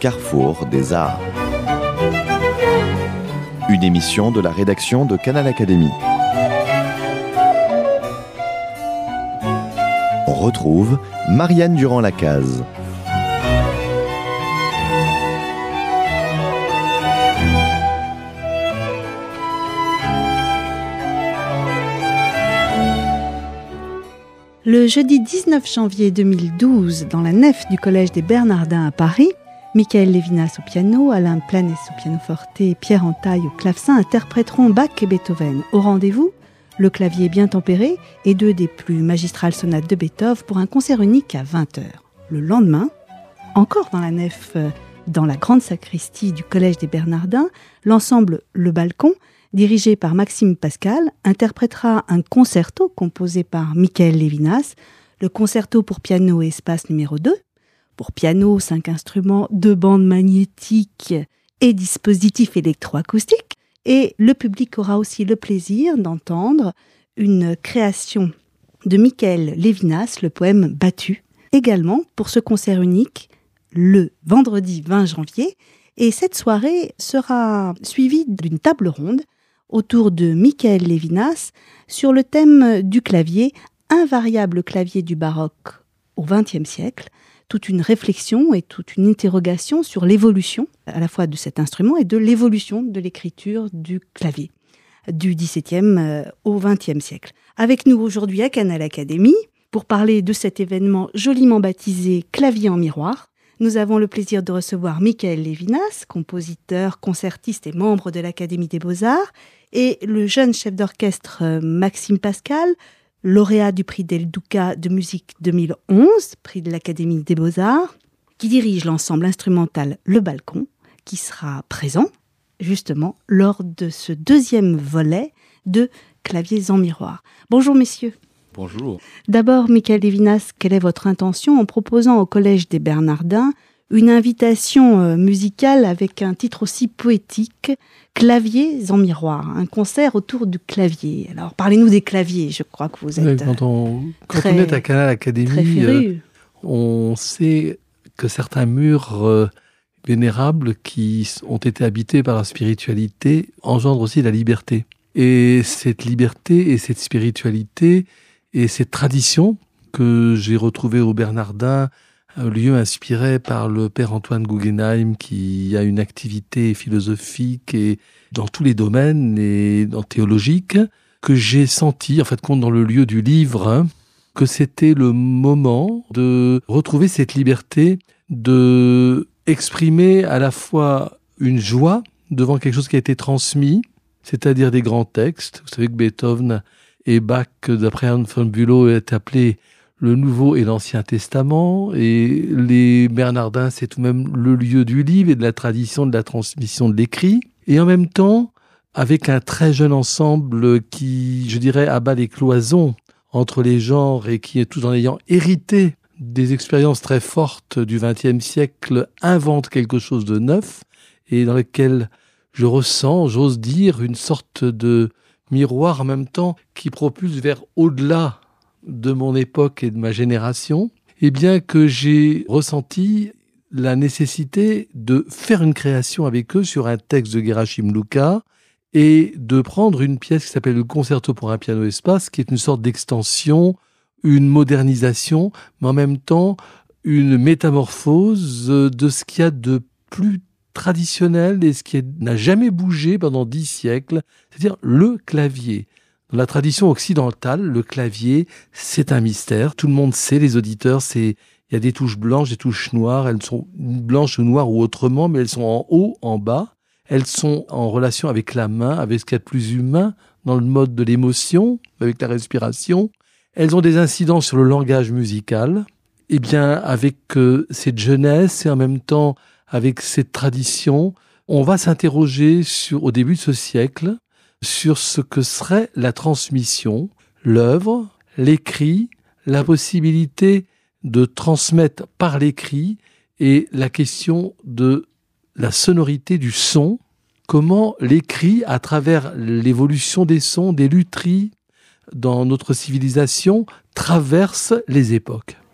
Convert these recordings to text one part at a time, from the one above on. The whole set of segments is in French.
carrefour des arts. Une émission de la rédaction de Canal Académie. On retrouve Marianne Durand-Lacaze. Le jeudi 19 janvier 2012, dans la nef du Collège des Bernardins à Paris, Michael Levinas au piano, Alain Planès au pianoforte et Pierre Antaille au clavecin interpréteront Bach et Beethoven. Au rendez-vous, le clavier bien tempéré et deux des plus magistrales sonates de Beethoven pour un concert unique à 20h. Le lendemain, encore dans la nef, dans la grande sacristie du Collège des Bernardins, l'ensemble Le Balcon, dirigé par Maxime Pascal, interprétera un concerto composé par Michael Levinas, le concerto pour piano et espace numéro 2. Pour piano, 5 instruments, 2 bandes magnétiques et dispositifs électroacoustiques. Et le public aura aussi le plaisir d'entendre une création de Michael Levinas, le poème « Battu », également pour ce concert unique, le vendredi 20 janvier. Et cette soirée sera suivie d'une table ronde autour de Michael Levinas sur le thème du clavier, invariable clavier du baroque au XXe siècle, toute une réflexion et toute une interrogation sur l'évolution à la fois de cet instrument et de l'évolution de l'écriture du clavier du XVIIe au XXe siècle. Avec nous aujourd'hui à Canal Académie pour parler de cet événement joliment baptisé Clavier en miroir. Nous avons le plaisir de recevoir Michael Levinas, compositeur, concertiste et membre de l'Académie des Beaux-Arts, et le jeune chef d'orchestre Maxime Pascal, lauréat du prix Del Duca de musique 2011, prix de l'Académie des Beaux-Arts, qui dirige l'ensemble instrumental Le Balcon, qui sera présent justement lors de ce deuxième volet de Claviers en miroir. Bonjour messieurs. Bonjour. D'abord, Michael Levinas, quelle est votre intention en proposant au Collège des Bernardins une invitation musicale avec un titre aussi poétique, Claviers en miroir, un concert autour du clavier. Alors, parlez-nous des claviers, je crois que vous êtes quand on est à Canal Académie, on sait que certains murs vénérables qui ont été habités par la spiritualité engendrent aussi la liberté. Et cette liberté et cette spiritualité et cette tradition que j'ai retrouvée au Bernardin, un lieu inspiré par le père Antoine Guggenheim qui a une activité philosophique et dans tous les domaines et dans théologique, que j'ai senti, en fait, compte dans le lieu du livre, que c'était le moment de retrouver cette liberté, de exprimer à la fois une joie devant quelque chose qui a été transmis, c'est-à-dire des grands textes. Vous savez que Beethoven et Bach, d'après Ernst von Bülow, est appelé le Nouveau et l'Ancien Testament, et les Bernardins, c'est tout de même le lieu du livre et de la tradition de la transmission de l'écrit, et en même temps, avec un très jeune ensemble qui, je dirais, abat les cloisons entre les genres et qui, tout en ayant hérité des expériences très fortes du XXe siècle, invente quelque chose de neuf, et dans lequel je ressens, j'ose dire, une sorte de miroir en même temps qui propulse vers au-delà de mon époque et de ma génération, et bien que j'ai ressenti la nécessité de faire une création avec eux sur un texte de Gerashim Luka et de prendre une pièce qui s'appelle le Concerto pour un piano espace, qui est une sorte d'extension, une modernisation, mais en même temps une métamorphose de ce qu'il y a de plus traditionnel et ce qui n'a jamais bougé pendant 10 siècles, c'est-à-dire le clavier. Dans la tradition occidentale, le clavier, c'est un mystère. Tout le monde sait, les auditeurs, il y a des touches blanches, des touches noires. Elles sont blanches ou noires ou autrement, mais elles sont en haut, en bas. Elles sont en relation avec la main, avec ce qu'il y a de plus humain, dans le mode de l'émotion, avec la respiration. Elles ont des incidences sur le langage musical. Eh bien, avec cette jeunesse et en même temps avec cette tradition, on va s'interroger au début de ce siècle, sur ce que serait la transmission, l'œuvre, l'écrit, la possibilité de transmettre par l'écrit et la question de la sonorité du son, comment l'écrit, à travers l'évolution des sons, des lutheries dans notre civilisation, traverse les époques.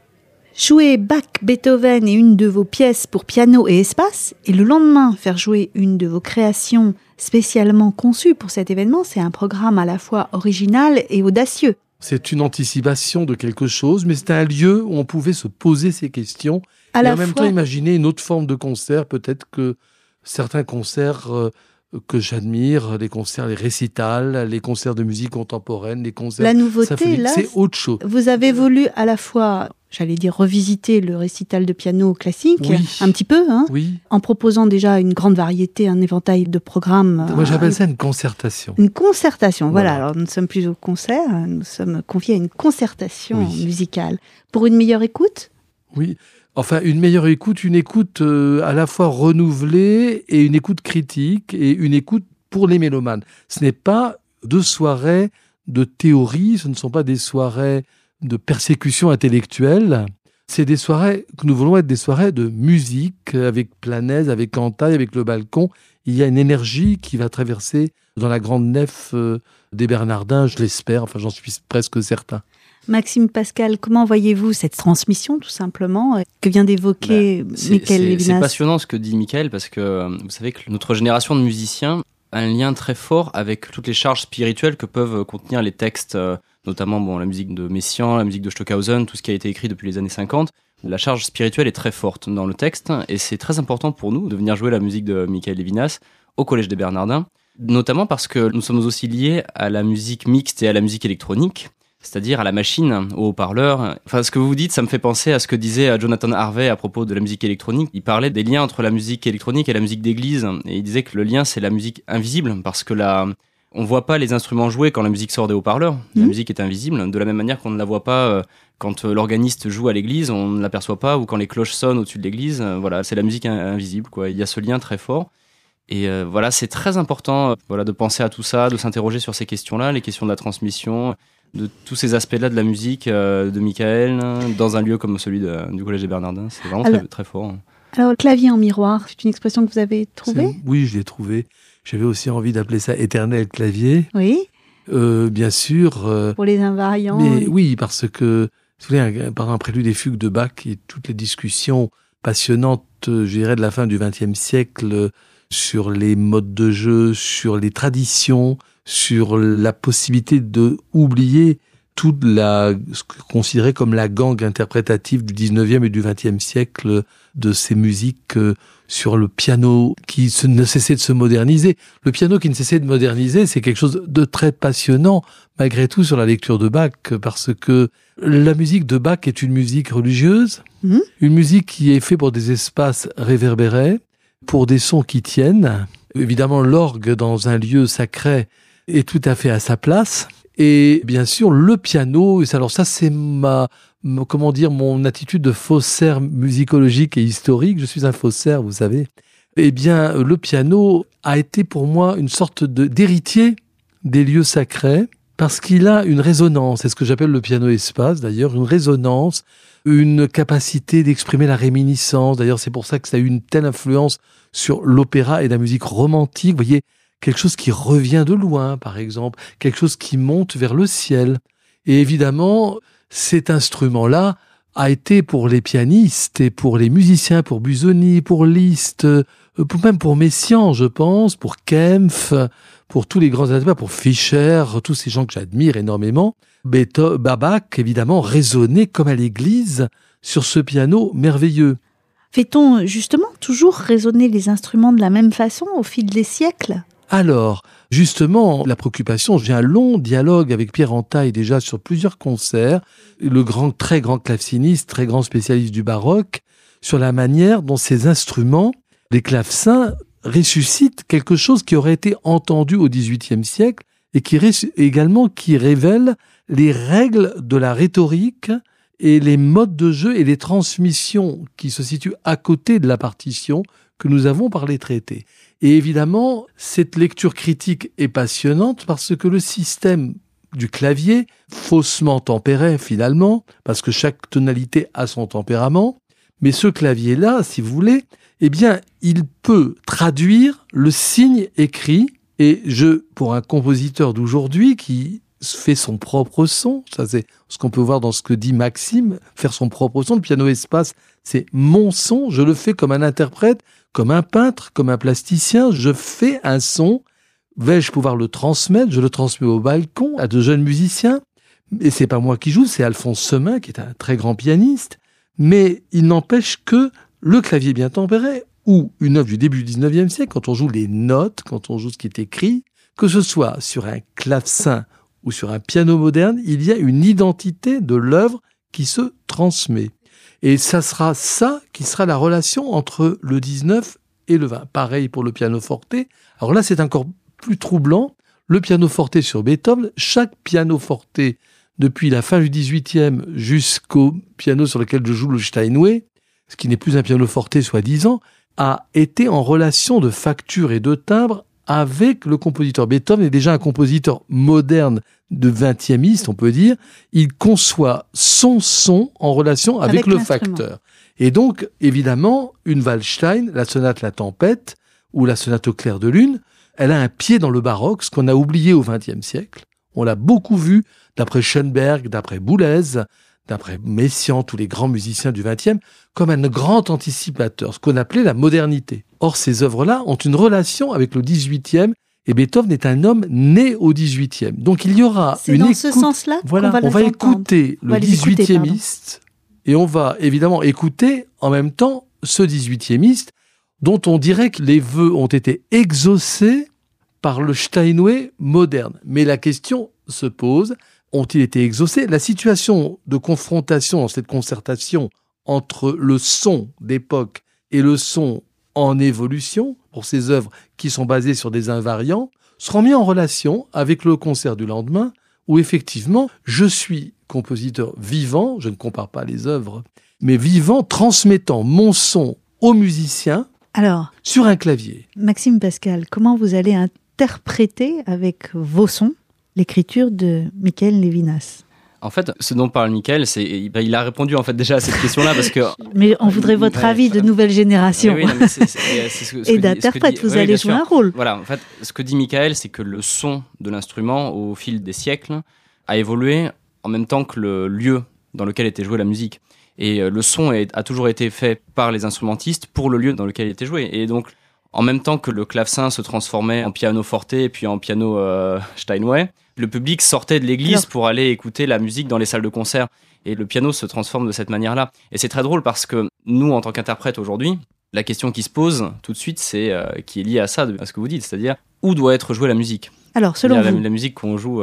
jouer Bach, Beethoven et une de vos pièces pour piano et espace, et le lendemain faire jouer une de vos créations spécialement conçues pour cet événement, c'est un programme à la fois original et audacieux. C'est une anticipation de quelque chose, mais c'est un lieu où on pouvait se poser ces questions et en même temps imaginer une autre forme de concert. Peut-être que certains concerts que j'admire, les concerts, les récitals, les concerts de musique contemporaine, les concerts la nouveauté, symphoniques, là, c'est autre chose. Vous avez voulu à la fois, j'allais dire, revisiter le récital de piano classique, oui. un petit peu, oui. En proposant déjà une grande variété, un éventail de programmes. Moi, j'appelle ça une concertation. Une concertation, voilà. Alors, nous ne sommes plus au concert, nous sommes confiés à une concertation musicale. Pour une meilleure écoute ? Oui. Enfin, une meilleure écoute, une écoute à la fois renouvelée et une écoute critique et une écoute pour les mélomanes. Ce n'est pas 2 soirées de théorie, ce ne sont pas des soirées de persécution intellectuelle. C'est des soirées que nous voulons être des soirées de musique, avec Planaise, avec Cantaille, avec le balcon. Il y a une énergie qui va traverser dans la grande nef des Bernardins, je l'espère, enfin j'en suis presque certain. Maxime Pascal, comment voyez-vous cette transmission, tout simplement, que vient d'évoquer Michael Levinas ? C'est passionnant ce que dit Michael, parce que vous savez que notre génération de musiciens a un lien très fort avec toutes les charges spirituelles que peuvent contenir les textes, notamment la musique de Messiaen, la musique de Stockhausen, tout ce qui a été écrit depuis les années 50. La charge spirituelle est très forte dans le texte, et c'est très important pour nous de venir jouer la musique de Michael Levinas au Collège des Bernardins, notamment parce que nous sommes aussi liés à la musique mixte et à la musique électronique, c'est-à-dire à la machine, au haut-parleur. Enfin, ce que vous dites, ça me fait penser à ce que disait Jonathan Harvey à propos de la musique électronique. Il parlait des liens entre la musique électronique et la musique d'église, et il disait que le lien, c'est la musique invisible, parce que on voit pas les instruments jouer quand la musique sort des haut-parleurs. La musique est invisible, de la même manière qu'on ne la voit pas quand l'organiste joue à l'église, on ne l'aperçoit pas, ou quand les cloches sonnent au-dessus de l'église. Voilà, c'est la musique invisible, quoi. Il y a ce lien très fort. Et voilà, c'est très important de penser à tout ça, de s'interroger sur ces questions-là, les questions de la transmission, de tous ces aspects-là de la musique de Michael, dans un lieu comme celui du Collège des Bernardins. C'est vraiment très, très fort. Alors, clavier en miroir, c'est une expression que vous avez trouvée ? Oui, je l'ai trouvée. J'avais aussi envie d'appeler ça éternel clavier. Oui. Bien sûr. Pour les invariants. Mais oui, parce que, vous savez, par un prélude et fugue de Bach et toutes les discussions passionnantes, je dirais, de la fin du XXe siècle sur les modes de jeu, sur les traditions, sur la possibilité de oublier toute ce considéré comme la gangue interprétative du 19e et du 20e siècle de ces musiques sur le piano qui ne cessait de se moderniser. Le piano qui ne cessait de moderniser, c'est quelque chose de très passionnant, malgré tout, sur la lecture de Bach, parce que la musique de Bach est une musique religieuse, une musique qui est faite pour des espaces réverbérés, pour des sons qui tiennent. Évidemment, l'orgue dans un lieu sacré est tout à fait à sa place. Et bien sûr, le piano, alors ça c'est mon attitude de faussaire musicologique et historique. Je suis un faussaire, vous savez. Eh bien, le piano a été pour moi une sorte d'héritier des lieux sacrés, parce qu'il a une résonance, c'est ce que j'appelle le piano-espace d'ailleurs, une résonance, une capacité d'exprimer la réminiscence. D'ailleurs, c'est pour ça que ça a eu une telle influence sur l'opéra et la musique romantique. Vous voyez, quelque chose qui revient de loin, par exemple, quelque chose qui monte vers le ciel. Et évidemment, cet instrument-là a été pour les pianistes et pour les musiciens, pour Busoni, pour Liszt, même pour Messiaen, je pense, pour Kempf, pour tous les grands interprètes, pour Fischer, tous ces gens que j'admire énormément. Bach, évidemment, résonnait comme à l'église sur ce piano merveilleux. Fait-on justement toujours résonner les instruments de la même façon au fil des siècles ? Alors, justement, la préoccupation, j'ai un long dialogue avec Pierre Entaille déjà sur plusieurs concerts, le très grand claveciniste, très grand spécialiste du baroque, sur la manière dont ces instruments, les clavecins, ressuscitent quelque chose qui aurait été entendu au XVIIIe siècle et qui révèle les règles de la rhétorique et les modes de jeu et les transmissions qui se situent à côté de la partition que nous avons par les traités. Et évidemment, cette lecture critique est passionnante parce que le système du clavier, faussement tempéré finalement, parce que chaque tonalité a son tempérament, mais ce clavier-là, si vous voulez, eh bien, il peut traduire le signe écrit. Et pour un compositeur d'aujourd'hui qui fait son propre son. Ça, c'est ce qu'on peut voir dans ce que dit Maxime, faire son propre son. Le piano espace, c'est mon son. Je le fais comme un interprète, comme un peintre, comme un plasticien. Je fais un son. Vais-je pouvoir le transmettre? Je le transmets au balcon à de jeunes musiciens. Et c'est pas moi qui joue, c'est Alphonse Semin, qui est un très grand pianiste. Mais il n'empêche que le clavier bien tempéré, ou une œuvre du début du 19e siècle, quand on joue les notes, quand on joue ce qui est écrit, que ce soit sur un clavecin ou sur un piano moderne, il y a une identité de l'œuvre qui se transmet. Et ça sera ça qui sera la relation entre le 19 et le 20. Pareil pour le pianoforte. Alors là, c'est encore plus troublant. Le pianoforte sur Beethoven, chaque pianoforte, depuis la fin du 18e jusqu'au piano sur lequel je joue le Steinway, ce qui n'est plus un pianoforte soi-disant, a été en relation de facture et de timbre avec le compositeur. Beethoven est déjà un compositeur moderne de 20e, on peut dire. Il conçoit son son en relation avec le facteur. Et donc, évidemment, une Waldstein, la sonate La Tempête ou la sonate au clair de lune, elle a un pied dans le baroque, ce qu'on a oublié au XXe siècle. On l'a beaucoup vu, d'après Schoenberg, d'après Boulez, d'après Messiaen, tous les grands musiciens du XXe, comme un grand anticipateur, ce qu'on appelait la modernité. Or, ces œuvres-là ont une relation avec le XVIIIe, et Beethoven est un homme né au XVIIIe. Donc, il y aura c'est dans ce sens-là voilà, qu'on on va écouter le XVIIIemiste, et on va évidemment écouter en même temps ce XVIIIemiste, dont on dirait que les vœux ont été exaucés par le Steinway moderne. Mais la question se pose, ont-ils été exaucés? La situation de confrontation dans cette concertation entre le son d'époque et le son en évolution, pour ces œuvres qui sont basées sur des invariants, seront mis en relation avec le concert du lendemain, où effectivement, je suis compositeur vivant, je ne compare pas les œuvres, mais vivant, transmettant mon son aux musiciens sur un clavier. Maxime Pascal, comment vous allez interpréter avec vos sons l'écriture de Michael Levinas? En fait, ce dont parle Michael, il a répondu en fait déjà à cette question-là parce que. Mais on voudrait votre avis de nouvelle génération. Oui, et d'interprète, vous allez jouer un rôle. Voilà, en fait, ce que dit Michael, c'est que le son de l'instrument, au fil des siècles, a évolué en même temps que le lieu dans lequel était jouée la musique. Et le son a toujours été fait par les instrumentistes pour le lieu dans lequel il était joué. Et donc, en même temps que le clavecin se transformait en piano forte et puis en piano Steinway, le public sortait de l'église pour aller écouter la musique dans les salles de concert. Et le piano se transforme de cette manière-là. Et c'est très drôle parce que nous, en tant qu'interprètes aujourd'hui, la question qui se pose tout de suite, c'est qui est liée à ça, à ce que vous dites, c'est-à-dire où doit être jouée la musique. Alors, selon vous, la musique qu'on joue,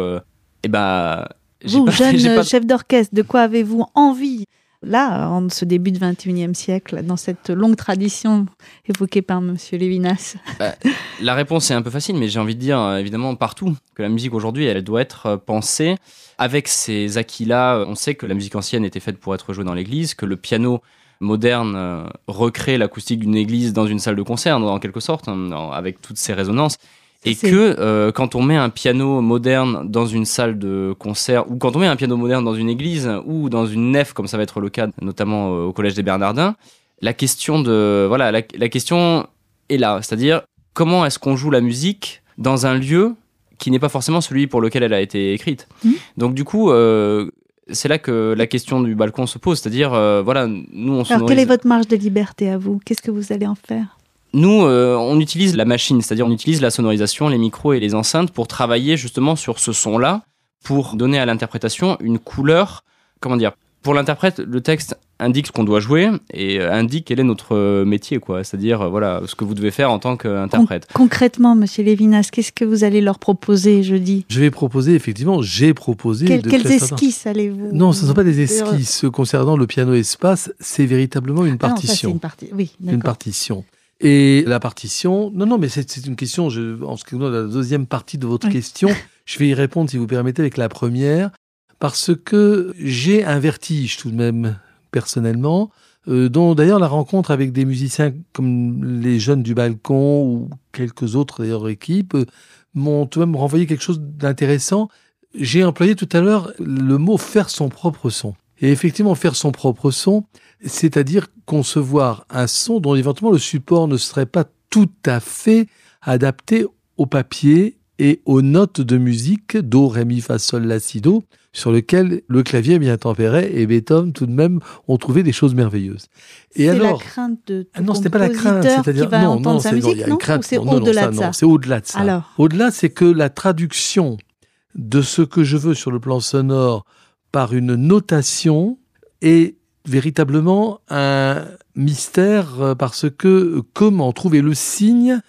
vous, jeune chef d'orchestre, de quoi avez-vous envie là, en ce début du XXIe siècle, dans cette longue tradition évoquée par M. Levinas? La réponse est un peu facile, mais j'ai envie de dire, évidemment, partout, que la musique aujourd'hui, elle doit être pensée avec ces acquis-là. On sait que la musique ancienne était faite pour être jouée dans l'église, que le piano moderne recrée l'acoustique d'une église dans une salle de concert, en quelque sorte, avec toutes ces résonances. Et que quand on met un piano moderne dans une salle de concert, ou quand on met un piano moderne dans une église, ou dans une nef, comme ça va être le cas, notamment au Collège des Bernardins, la question la question est là. C'est-à-dire, comment est-ce qu'on joue la musique dans un lieu qui n'est pas forcément celui pour lequel elle a été écrite. Donc du coup, c'est là que la question du balcon se pose. C'est-à-dire, nous, on se Alors, quelle est votre marge de liberté à vous? Qu'est-ce que vous allez en faire? Nous, on utilise la machine, c'est-à-dire on utilise la sonorisation, les micros et les enceintes pour travailler justement sur ce son-là, pour donner à l'interprétation une couleur, pour l'interprète, le texte indique ce qu'on doit jouer et indique quel est notre métier, quoi. C'est-à-dire, ce que vous devez faire en tant qu'interprète. Concrètement, Monsieur Levinas, qu'est-ce que vous allez leur proposer jeudi? J'ai proposé. Quelles esquisses allez-vous? Non, ce ne sont pas des esquisses. Concernant le piano espace, c'est véritablement une partition. Une partition. Et la partition, non, mais c'est une question, en ce qui concerne la deuxième partie de votre question, je vais y répondre, si vous permettez, avec la première, parce que j'ai un vertige tout de même, personnellement, dont d'ailleurs la rencontre avec des musiciens comme les jeunes du balcon ou quelques autres d'ailleurs équipes m'ont tout de même renvoyé quelque chose d'intéressant. J'ai employé tout à l'heure le mot « faire son propre son ». Et effectivement, faire son propre son, c'est-à-dire concevoir un son dont éventuellement le support ne serait pas tout à fait adapté au papier et aux notes de musique, do, ré, mi, fa, sol, la, si, do, sur lequel le clavier est bien tempéré, et Beethoven, tout de même, ont trouvé des choses merveilleuses. Et c'est alors, la crainte de non, c'était pas la crainte, c'est-à-dire qui va entendre sa musique, non, ou c'est au-delà de ça? Non, c'est au-delà de ça. Alors, au-delà, c'est que la traduction de ce que je veux sur le plan sonore par une notation est véritablement un mystère, parce que comment trouver le signe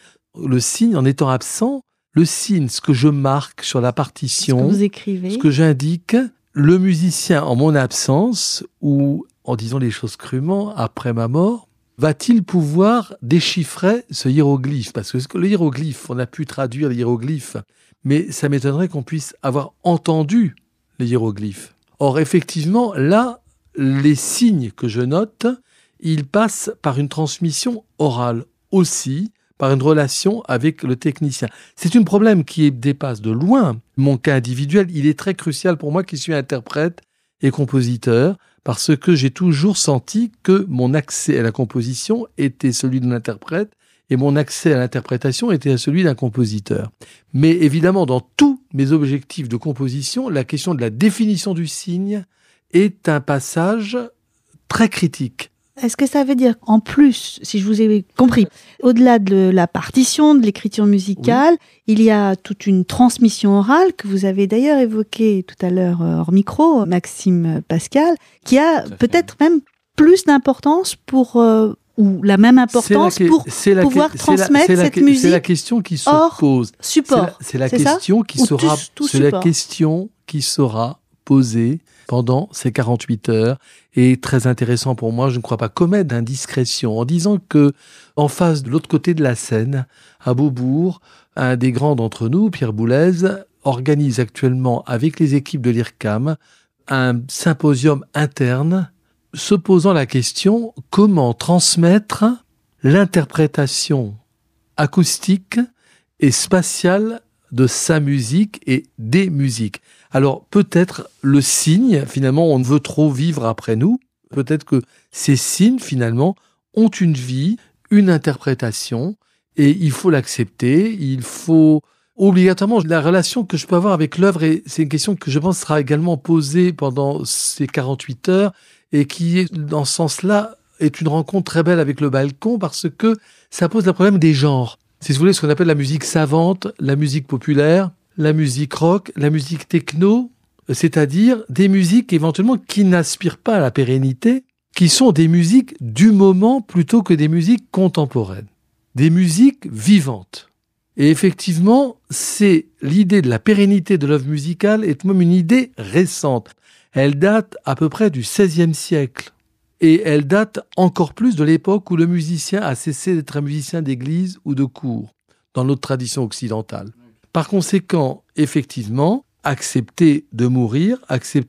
en étant absent, le signe, ce que je marque sur la partition, ce que vous écrivez, ce que j'indique, le musicien en mon absence, ou en disant les choses crûment, après ma mort, va-t-il pouvoir déchiffrer ce hiéroglyphe? Parce que le hiéroglyphe, on a pu traduire le hiéroglyphe, mais ça m'étonnerait qu'on puisse avoir entendu les hiéroglyphes. Or, effectivement, là, les signes que je note, ils passent par une transmission orale aussi, par une relation avec le technicien. C'est un problème qui dépasse de loin mon cas individuel. Il est très crucial pour moi qui suis interprète et compositeur, parce que j'ai toujours senti que mon accès à la composition était celui d'un interprète et mon accès à l'interprétation était celui d'un compositeur. Mais évidemment, dans tous mes objectifs de composition, la question de la définition du signe est un passage très critique. Est-ce que ça veut dire, en plus, si je vous ai compris, au-delà de la partition, de l'écriture musicale, oui, il y a toute une transmission orale que vous avez d'ailleurs évoquée tout à l'heure hors micro, Maxime Pascal, qui a peut-être même plus d'importance pour... ou la même importance pour pouvoir transmettre cette musique. C'est la question qui se pose. Support. C'est la question qui sera. C'est la question qui sera posée pendant ces 48 heures, et très intéressant pour moi, je ne crois pas commettre d'indiscrétion en disant que, en face, de l'autre côté de la Seine, à Beaubourg, un des grands d'entre nous, Pierre Boulez, organise actuellement avec les équipes de l'IRCAM un symposium interne se posant la question comment transmettre l'interprétation acoustique et spatiale de sa musique et des musiques. Alors peut-être le signe, finalement, on veut trop vivre après nous. Peut-être que ces signes, finalement, ont une vie, une interprétation, et il faut l'accepter. Il faut obligatoirement la relation que je peux avoir avec l'œuvre, et c'est une question que je pense sera également posée pendant ces 48 heures, et qui, dans ce sens-là, est une rencontre très belle avec le balcon, parce que ça pose le problème des genres. Si vous voulez, ce qu'on appelle la musique savante, la musique populaire, la musique rock, la musique techno, c'est-à-dire des musiques éventuellement qui n'aspirent pas à la pérennité, qui sont des musiques du moment plutôt que des musiques contemporaines, des musiques vivantes. Et effectivement, c'est l'idée de la pérennité de l'œuvre musicale est même une idée récente. Elle date à peu près du XVIe siècle. Et elle date encore plus de l'époque où le musicien a cessé d'être un musicien d'église ou de cour, dans notre tradition occidentale. Par conséquent, effectivement, accepter de mourir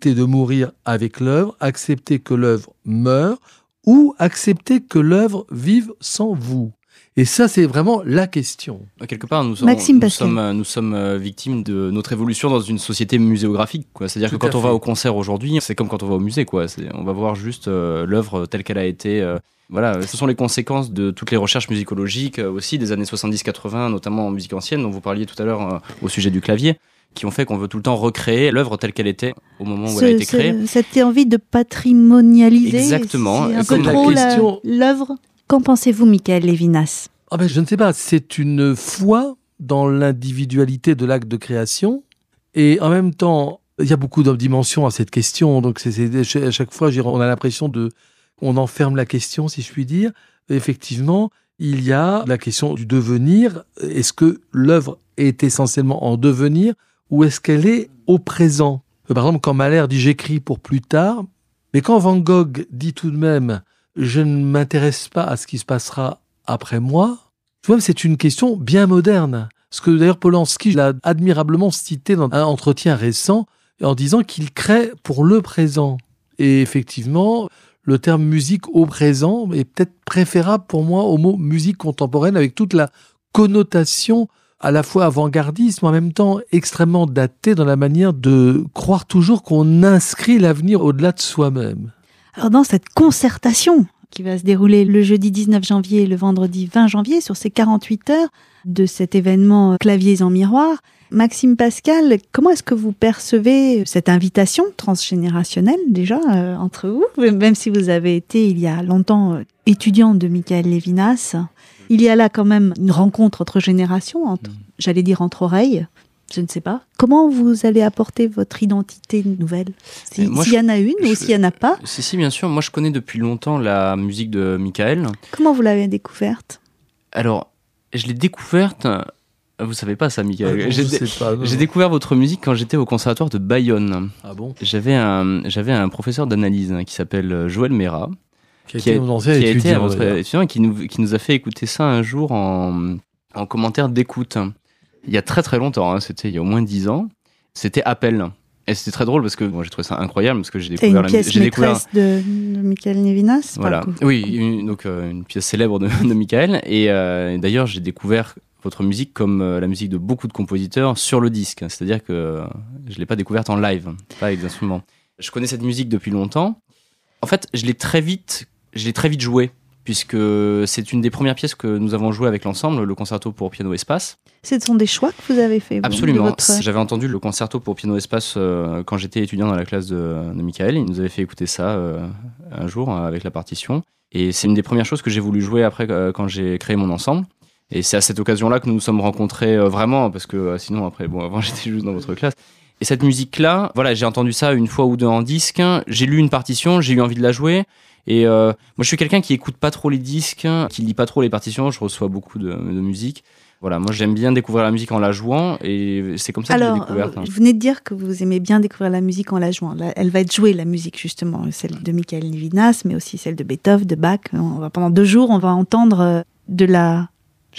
avec l'œuvre, accepter que l'œuvre meure, ou accepter que l'œuvre vive sans vous. Et ça, c'est vraiment la question. Quelque part, nous sommes victimes de notre évolution dans une société muséographique, quoi. C'est-à-dire que quand on va au concert aujourd'hui, c'est comme quand on va au musée, quoi. On va voir juste l'œuvre telle qu'elle a été. Voilà, ce sont les conséquences de toutes les recherches musicologiques aussi des années 70-80, notamment en musique ancienne, dont vous parliez tout à l'heure au sujet du clavier, qui ont fait qu'on veut tout le temps recréer l'œuvre telle qu'elle était au moment où elle a été créée. Cette envie de patrimonialiser. Exactement. C'est un peu trop l'œuvre. Qu'en pensez-vous, Michael Levinas ? Je ne sais pas, c'est une foi dans l'individualité de l'acte de création, et en même temps, il y a beaucoup de dimensions à cette question, donc à chaque fois, on a l'impression on enferme la question, si je puis dire. Effectivement, il y a la question du devenir. Est-ce que l'œuvre est essentiellement en devenir, ou est-ce qu'elle est au présent ? Par exemple, quand Mahler dit « j'écris pour plus tard », mais quand Van Gogh dit tout de même « je ne m'intéresse pas à ce qui se passera après moi », tu vois, c'est une question bien moderne. Ce que d'ailleurs Polanski l'a admirablement cité dans un entretien récent, en disant qu'il crée pour le présent. Et effectivement, le terme musique au présent est peut-être préférable pour moi au mot musique contemporaine, avec toute la connotation à la fois avant-gardiste, mais en même temps extrêmement datée dans la manière de croire toujours qu'on inscrit l'avenir au-delà de soi-même. Alors dans cette concertation qui va se dérouler le jeudi 19 janvier et le vendredi 20 janvier, sur ces 48 heures de cet événement Claviers en miroir, Maxime Pascal, comment est-ce que vous percevez cette invitation transgénérationnelle déjà entre vous, même si vous avez été il y a longtemps étudiant de Michael Levinas? Il y a là quand même une rencontre entre générations, j'allais dire entre oreilles, je ne sais pas. Comment vous allez apporter votre identité nouvelle? S'il y en a une ou s'il n'y en a pas? Si, bien sûr. Moi, je connais depuis longtemps la musique de Michael. Comment vous l'avez découverte? Alors, je l'ai découverte... Vous savez pas ça, Michael. J'ai J'ai découvert votre musique quand j'étais au conservatoire de Bayonne. Ah bon? J'avais un professeur d'analyse qui s'appelle Joël Mera, qui a été mon ancien étudiant, votre étudiant et qui nous a fait écouter ça un jour en commentaire d'écoute. Il y a très très longtemps, c'était il y a au moins 10 ans. C'était Appel. Et c'était très drôle parce que moi j'ai trouvé ça incroyable parce que j'ai découvert une pièce maîtresse de Michael Levinas. Voilà. Oui, une pièce célèbre de Michael. Et d'ailleurs j'ai découvert votre musique comme la musique de beaucoup de compositeurs sur le disque. C'est-à-dire que je l'ai pas découverte en live, pas avec des instruments. Je connais cette musique depuis longtemps. En fait, je l'ai très vite jouée, puisque c'est une des premières pièces que nous avons jouées avec l'ensemble, le concerto pour piano espace. Ce sont des choix que vous avez fait. Absolument. J'avais entendu le concerto pour piano espace quand j'étais étudiant dans la classe de Michael. Il nous avait fait écouter ça un jour avec la partition. Et c'est une des premières choses que j'ai voulu jouer après quand j'ai créé mon ensemble. Et c'est à cette occasion-là que nous nous sommes rencontrés vraiment, parce que sinon après, avant j'étais juste dans votre classe. Et cette musique-là, voilà, j'ai entendu ça une fois ou deux en disque. J'ai lu une partition, j'ai eu envie de la jouer. Et moi, je suis quelqu'un qui écoute pas trop les disques, qui lit pas trop les partitions. Je reçois beaucoup de musique. Voilà, moi j'aime bien découvrir la musique en la jouant, et c'est comme ça que je l'ai découverte. Vous venez de dire que vous aimez bien découvrir la musique en la jouant. Là, elle va être jouée, la musique, justement, celle de Michael Levinas, mais aussi celle de Beethoven, de Bach. Pendant 2 jours, on va entendre de la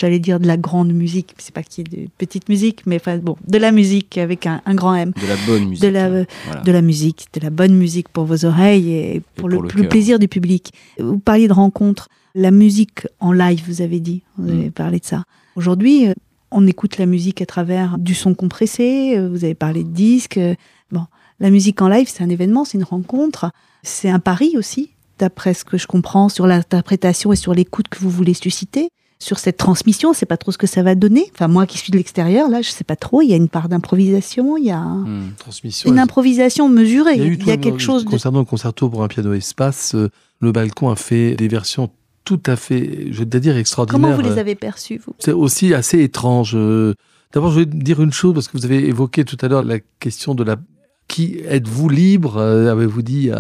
grande musique. C'est pas qu'il y ait de petite musique, mais de la musique avec un grand M. De la bonne musique. De la musique, de la bonne musique pour vos oreilles et pour le plaisir du public. Vous parliez de rencontres. La musique en live, vous avez dit. Vous avez parlé de ça. Aujourd'hui, on écoute la musique à travers du son compressé. Vous avez parlé de disques. La musique en live, c'est un événement, c'est une rencontre. C'est un pari aussi, d'après ce que je comprends, sur l'interprétation et sur l'écoute que vous voulez susciter. Sur cette transmission, on ne sait pas trop ce que ça va donner. Enfin, moi qui suis de l'extérieur, là, je ne sais pas trop. Il y a une part d'improvisation, il y a une improvisation mesurée. Il y a quelque chose concernant le concerto pour un piano espace, le Balcon a fait des versions tout à fait, je vais dire, extraordinaires. Comment vous les avez perçues, vous? C'est aussi assez étrange. D'abord, je vais dire une chose, parce que vous avez évoqué tout à l'heure la question de qui êtes-vous libre, avez-vous dit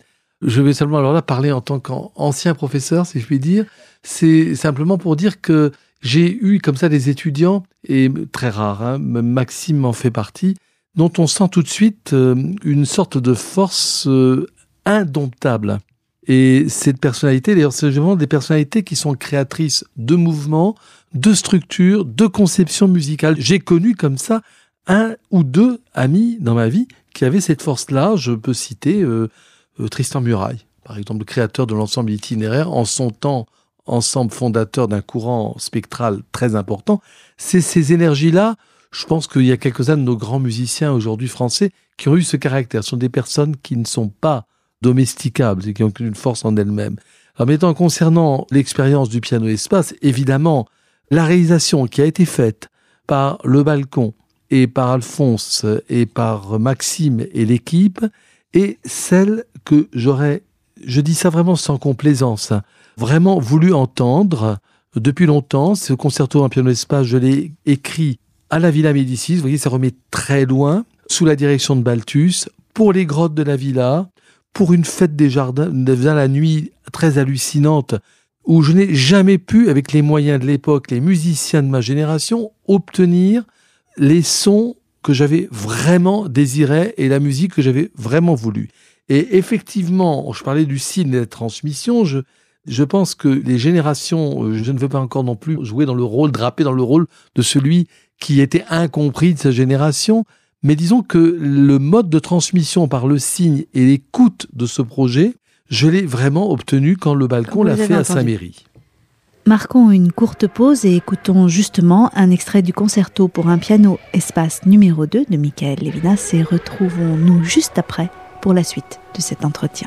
Je vais seulement alors là parler en tant qu'ancien professeur, si je puis dire. C'est simplement pour dire que j'ai eu comme ça des étudiants, et très rares, Maxime en fait partie, dont on sent tout de suite une sorte de force indomptable. Et cette personnalité, d'ailleurs, c'est vraiment des personnalités qui sont créatrices de mouvements, de structures, de conception musicale. J'ai connu comme ça 1 ou 2 amis dans ma vie qui avaient cette force-là. Je peux citer Tristan Muraille, par exemple, le créateur de l'ensemble itinéraire, en son temps ensemble fondateur d'un courant spectral très important. C'est ces énergies-là, je pense qu'il y a quelques-uns de nos grands musiciens aujourd'hui français qui ont eu ce caractère. Ce sont des personnes qui ne sont pas domesticables et qui ont une force en elles-mêmes. Alors maintenant, concernant l'expérience du piano espace, évidemment, la réalisation qui a été faite par le Balcon et par Alphonse et par Maxime et l'équipe est celle que j'aurais, je dis ça vraiment sans complaisance, vraiment voulu entendre depuis longtemps. Ce concerto en piano espace, je l'ai écrit à la Villa Médicis. Vous voyez, ça remet très loin, sous la direction de Balthus, pour les grottes de la Villa, pour une fête des jardins, la nuit très hallucinante, où je n'ai jamais pu, avec les moyens de l'époque, les musiciens de ma génération, obtenir les sons que j'avais vraiment désirés et la musique que j'avais vraiment voulu. Et effectivement, je parlais du signe de la transmission, je pense que les générations, je ne veux pas encore non plus jouer dans le rôle, draper dans le rôle de celui qui était incompris de sa génération, mais disons que le mode de transmission par le signe et l'écoute de ce projet, je l'ai vraiment obtenu quand le Balcon l'a fait à Saint-Méry. Marquons une courte pause et écoutons justement un extrait du concerto pour un piano espace numéro 2 de Michael Levinas et retrouvons-nous juste après pour la suite de cet entretien.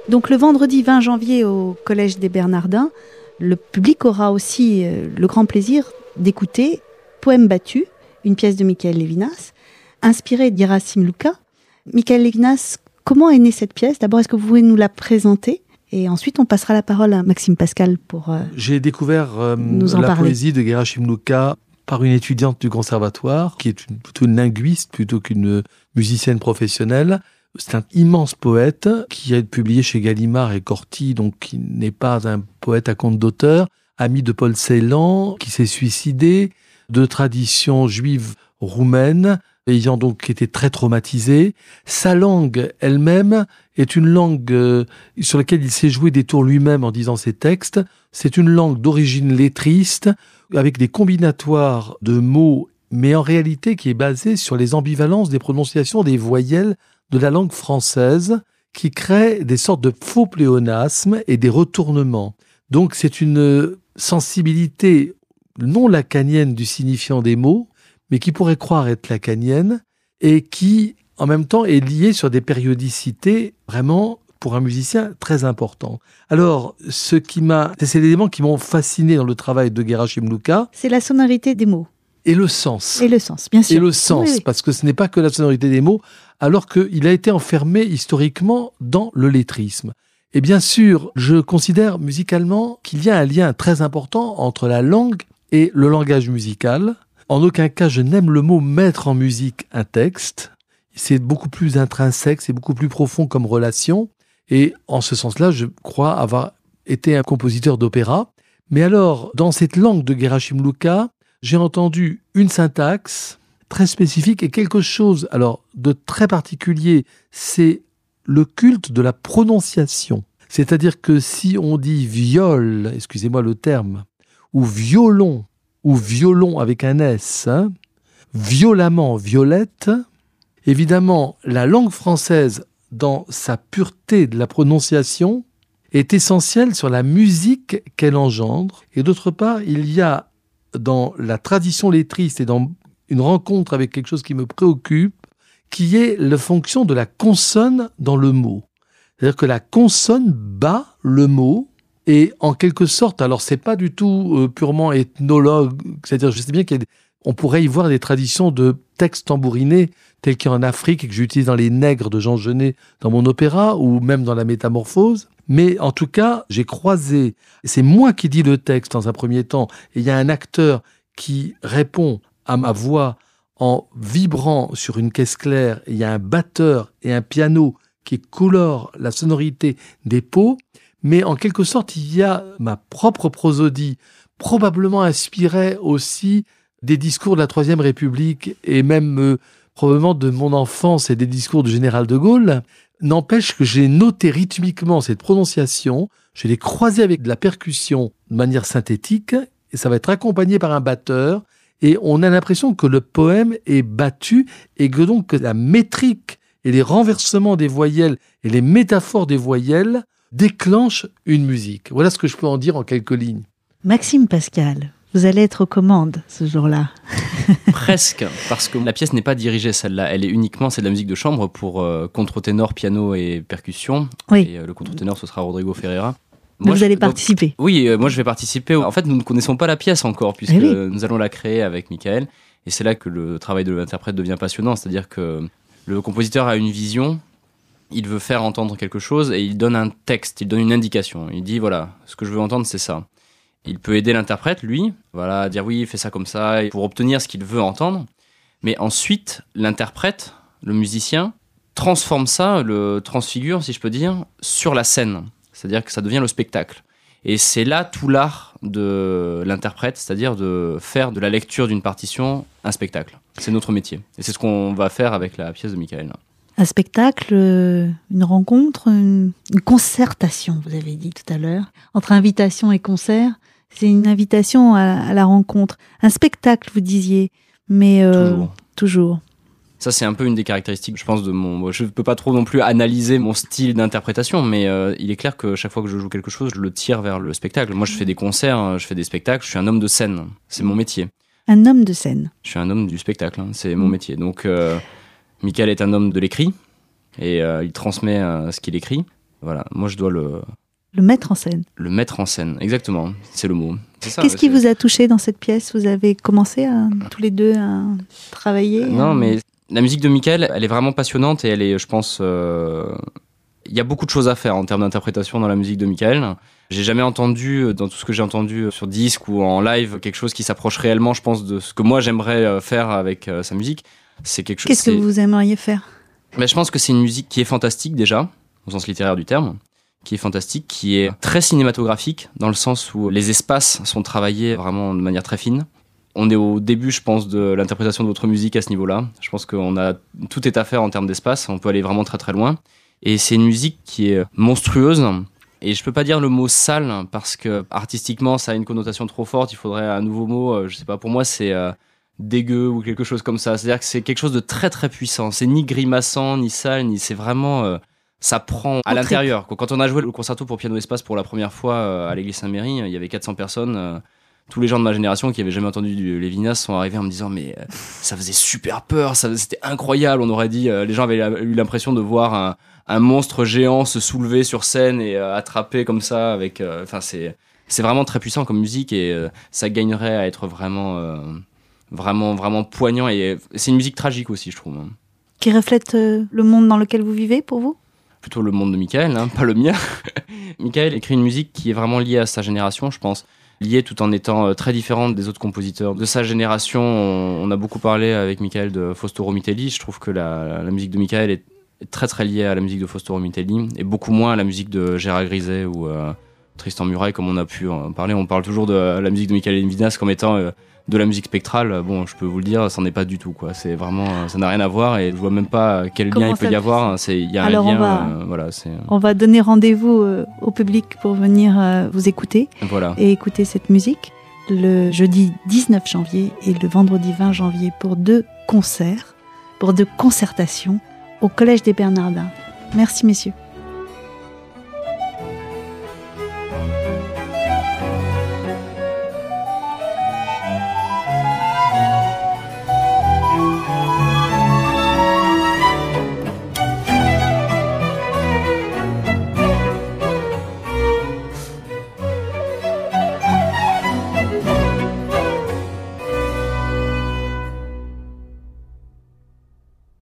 Donc le vendredi 20 janvier au Collège des Bernardins, le public aura aussi le grand plaisir d'écouter Poème battu, une pièce de Michael Levinas, inspirée d'Gerasim Luka. Michael Levinas, comment est née cette pièce ? D'abord, est-ce que vous pouvez nous la présenter ? Et ensuite, on passera la parole à Maxime Pascal pour J'ai découvert la poésie de Gerasim Luka par une étudiante du conservatoire, qui est plutôt une linguiste plutôt qu'une musicienne professionnelle. C'est un immense poète qui a été publié chez Gallimard et Corti, donc qui n'est pas un poète à compte d'auteur, ami de Paul Celan, qui s'est suicidé, de tradition juive roumaine, ayant donc été très traumatisé. Sa langue elle-même est une langue sur laquelle il s'est joué des tours lui-même en disant ses textes. C'est une langue d'origine lettriste, avec des combinatoires de mots, mais en réalité qui est basée sur les ambivalences des prononciations des voyelles de la langue française, qui crée des sortes de faux pléonasmes et des retournements. Donc c'est une sensibilité non lacanienne du signifiant des mots, mais qui pourrait croire être lacanienne, et qui, en même temps, est liée sur des périodicités vraiment, pour un musicien, très importantes. Alors, c'est les éléments qui m'ont fasciné dans le travail de Gerasim Luka. C'est la sonorité des mots. Et le sens. Et le sens, bien sûr. Et le sens, oui. Parce que ce n'est pas que la sonorité des mots, alors qu'il a été enfermé historiquement dans le lettrisme. Et bien sûr, je considère musicalement qu'il y a un lien très important entre la langue et le langage musical. En aucun cas, je n'aime le mot « mettre en musique un texte ». C'est beaucoup plus intrinsèque, c'est beaucoup plus profond comme relation. Et en ce sens-là, je crois avoir été un compositeur d'opéra. Mais alors, dans cette langue de Gerasim Luka, j'ai entendu une syntaxe très spécifique et quelque chose alors de très particulier, c'est le culte de la prononciation. C'est-à-dire que si on dit viol, excusez-moi le terme, ou violon avec un S, violemment, violette, évidemment, la langue française, dans sa pureté de la prononciation, est essentielle sur la musique qu'elle engendre. Et d'autre part, il y a dans la tradition lettriste et dans une rencontre avec quelque chose qui me préoccupe, qui est la fonction de la consonne dans le mot. C'est-à-dire que la consonne bat le mot, et en quelque sorte, alors c'est pas du tout purement ethnologue, c'est-à-dire je sais bien qu'on pourrait y voir des traditions de textes tambourinés, tels qu'il y a en Afrique et que j'utilise dans Les Nègres de Jean Genet dans mon opéra, ou même dans La Métamorphose. Mais en tout cas, j'ai croisé, c'est moi qui dis le texte dans un premier temps, et il y a un acteur qui répond à ma voix en vibrant sur une caisse claire, et il y a un batteur et un piano qui colore la sonorité des pots, mais en quelque sorte, il y a ma propre prosodie, probablement inspirée aussi des discours de la Troisième République, et même probablement de mon enfance et des discours du général de Gaulle. N'empêche que j'ai noté rythmiquement cette prononciation, je l'ai croisée avec de la percussion de manière synthétique, et ça va être accompagné par un batteur, et on a l'impression que le poème est battu, et que donc la métrique et les renversements des voyelles et les métaphores des voyelles déclenchent une musique. Voilà ce que je peux en dire en quelques lignes. Maxime Pascal, vous allez être aux commandes ce jour-là. Presque, parce que la pièce n'est pas dirigée, celle-là. Elle est uniquement, c'est de la musique de chambre pour contre-ténor, piano et percussion. Oui. Et le contre-ténor, ce sera Rodrigo Ferreira. Moi, vous allez participer. Oui, moi je vais participer. En fait, nous ne connaissons pas la pièce encore, puisque nous allons la créer avec Michael. Et c'est là que le travail de l'interprète devient passionnant. C'est-à-dire que le compositeur a une vision, il veut faire entendre quelque chose et il donne un texte, il donne une indication. Il dit, voilà, ce que je veux entendre, c'est ça. Il peut aider l'interprète, lui, voilà, à dire oui, fais ça comme ça, pour obtenir ce qu'il veut entendre. Mais ensuite, l'interprète, le musicien, transforme ça, le transfigure, si je peux dire, sur la scène. C'est-à-dire que ça devient le spectacle. Et c'est là tout l'art de l'interprète, c'est-à-dire de faire de la lecture d'une partition un spectacle. C'est notre métier. Et c'est ce qu'on va faire avec la pièce de Michael. Un spectacle, une rencontre, une concertation, vous avez dit tout à l'heure, entre invitation et concert. C'est une invitation à la rencontre. Un spectacle, vous disiez, mais toujours. Ça, c'est un peu une des caractéristiques, je pense, de mon... Je ne peux pas trop non plus analyser mon style d'interprétation, mais il est clair que chaque fois que je joue quelque chose, je le tire vers le spectacle. Moi, je fais des concerts, je fais des spectacles, je suis un homme de scène. C'est mon métier. Un homme de scène. Je suis un homme du spectacle, c'est mon métier. Donc, Michael est un homme de l'écrit, et il transmet ce qu'il écrit. Voilà, moi je dois le mettre en scène. Le mettre en scène, exactement, c'est le mot. C'est ça, Qu'est-ce qui vous a touché dans cette pièce ? Vous avez commencé tous les deux à travailler Non, mais la musique de Michael, elle est vraiment passionnante et elle est, je pense, il y a beaucoup de choses à faire en termes d'interprétation dans la musique de Michael. J'ai jamais entendu, dans tout ce que j'ai entendu sur disque ou en live, quelque chose qui s'approche réellement, je pense, de ce que moi j'aimerais faire avec sa musique. C'est quelque chose. Qu'est-ce que vous aimeriez faire ? Je pense que c'est une musique qui est fantastique déjà, au sens littéraire du terme, qui est fantastique, qui est très cinématographique, dans le sens où les espaces sont travaillés vraiment de manière très fine. On est au début, je pense, de l'interprétation de votre musique à ce niveau-là. Je pense tout est à faire en termes d'espace, on peut aller vraiment très très loin. Et c'est une musique qui est monstrueuse. Et je peux pas dire le mot sale, parce que artistiquement, ça a une connotation trop forte. Il faudrait un nouveau mot, je sais pas, pour moi, c'est dégueu ou quelque chose comme ça. C'est-à-dire que c'est quelque chose de très très puissant. C'est ni grimaçant, ni sale, c'est vraiment... ça prend à l'intérieur. Quand on a joué le concerto pour piano espace pour la première fois à l'église Saint-Méry, il y avait 400 personnes. Tous les gens de ma génération qui avaient jamais entendu du Lévinas sont arrivés en me disant mais ça faisait super peur, c'était incroyable. On aurait dit, les gens avaient eu l'impression de voir un monstre géant se soulever sur scène et attraper comme ça avec. C'est vraiment très puissant comme musique et ça gagnerait à être vraiment poignant, et c'est une musique tragique aussi, je trouve. Qui reflète le monde dans lequel vous vivez, pour vous ? Plutôt le monde de Michael, pas le mien. Michael écrit une musique qui est vraiment liée à sa génération, je pense. Liée tout en étant très différente des autres compositeurs de sa génération. On a beaucoup parlé avec Michael de Fausto Romitelli. Je trouve que la musique de Michael est très très liée à la musique de Fausto Romitelli et beaucoup moins à la musique de Gérard Griset ou Tristan Murail, comme on a pu en parler. On parle toujours de la musique de Michael Lévinas comme étant de la musique spectrale. Bon, je peux vous le dire, ça n'en est pas du tout, quoi. C'est vraiment, ça n'a rien à voir et je vois même pas quel lien il peut y avoir. Il y a alors un lien. On va donner rendez-vous au public pour venir vous écouter et écouter cette musique le jeudi 19 janvier et le vendredi 20 janvier pour 2 concerts, pour 2 concertations au Collège des Bernardins. Merci messieurs.